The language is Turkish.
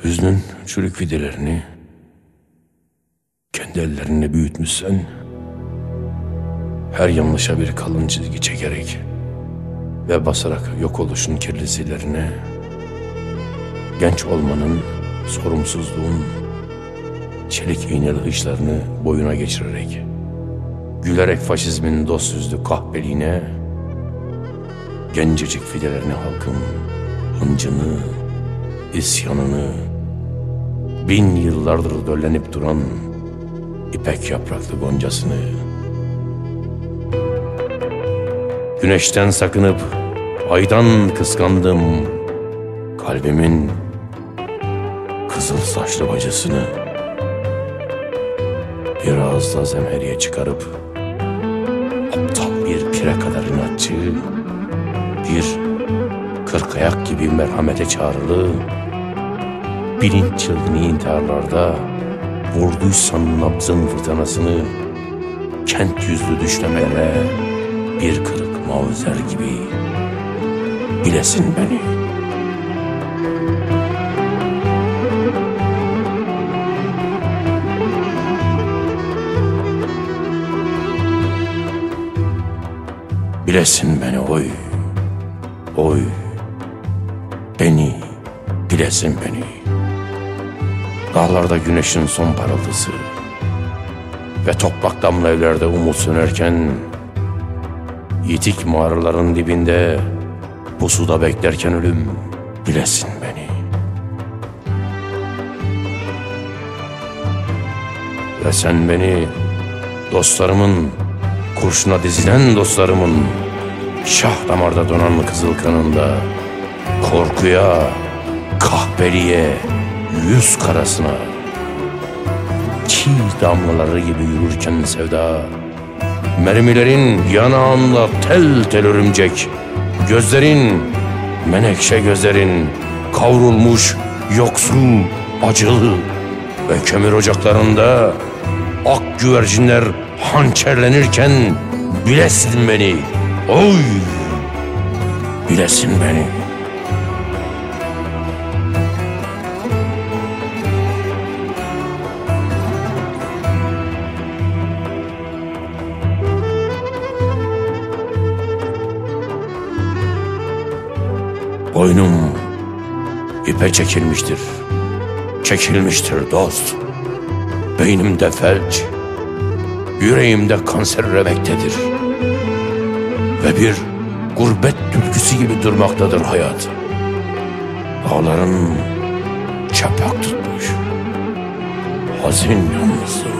Hüznün çürük fidelerini kendi ellerinle büyütmüşsen, her yanlışa bir kalın çizgi çekerek ve basarak yok oluşun kirli zilerine, genç olmanın, sorumsuzluğun çelik iğneli hışlarını boyuna geçirerek, gülerek faşizmin dost yüzlü kahpeliğine, gencecik fidelerini halkın hıncını, isyanını, bin yıllardır döllenip duran ipek yapraklı goncasını, güneşten sakınıp aydan kıskandım kalbimin kızıl saçlı bacısını, bir ağızda zemheriye çıkarıp aptal bir pire kadar inatçı, bir kırkayak gibi merhamete çağrılı, bilinç çılgını intiharlarda vurduysan nabzın fırtınasını, kent yüzlü düşlemelere bir kırık mavzer gibi bilesin beni. Bilesin beni oy, oy, beni, bilesin beni. Dağlarda güneşin son parıltısı ve toprak damla evlerde umut sönerken, yitik mağaraların dibinde bu suda beklerken ölüm, bilesin beni. Ve sen beni dostlarımın, kurşuna dizilen dostlarımın şah damarda donan kızıl kanında, korkuya, kahpeliğe, yüz karasına, çiğ damlaları gibi yürürken sevda, mermilerin yanağında tel tel örümcek, gözlerin, menekşe gözlerin kavrulmuş, yoksul, acılı ve kömür ocaklarında ak güvercinler hançerlenirken bilesin beni, oy, bilesin beni. Boynum ipe çekilmiştir, çekilmiştir dost. Beynimde felç, yüreğimde kanser üremektedir. Ve bir gurbet türküsü gibi durmaktadır hayat. Dağların çapak tutmuş, hazin yalnızlığı.